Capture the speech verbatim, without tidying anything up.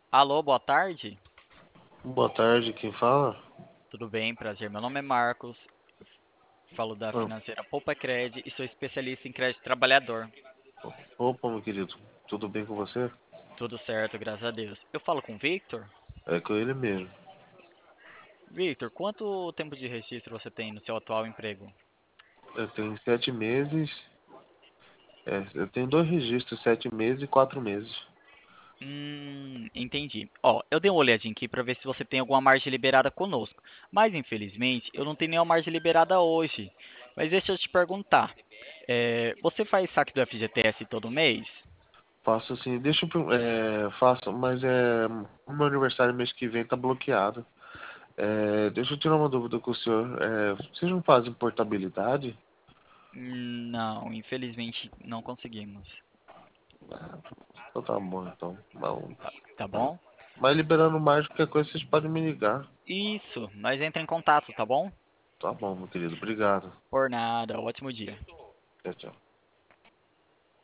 Alô, boa tarde. Boa tarde, quem fala? Tudo bem? Prazer. Meu nome é Marcos. Falo da Ah, financeira Poupa Cred e sou especialista em crédito trabalhador. opa, meu querido, tudo bem com você? Tudo certo, graças a Deus. Eu falo com o Victor. É com ele mesmo. Victor, quanto tempo de registro você tem no seu atual emprego? Eu tenho sete meses. É, eu tenho dois registros, sete meses e quatro meses. Hum, entendi. Ó, eu dei uma olhadinha aqui para ver se você tem alguma margem liberada conosco. Mas infelizmente eu não tenho nenhuma margem liberada hoje. Mas deixa eu te perguntar. é, você faz saque do F G T S todo mês? Faço assim, deixa eu. per- É, faço, mas é. O meu aniversário mês que vem tá bloqueado. É, deixa eu tirar uma dúvida com o senhor. É, vocês não fazem portabilidade? Hum, Não, infelizmente não conseguimos. Então tá bom, então. Não. Tá, tá bom? Mas liberando mais, qualquer coisa vocês podem me ligar. Isso, nós entra em contato, tá bom? Tá bom, meu querido. Obrigado. Por nada, ótimo dia. Tchau, tchau.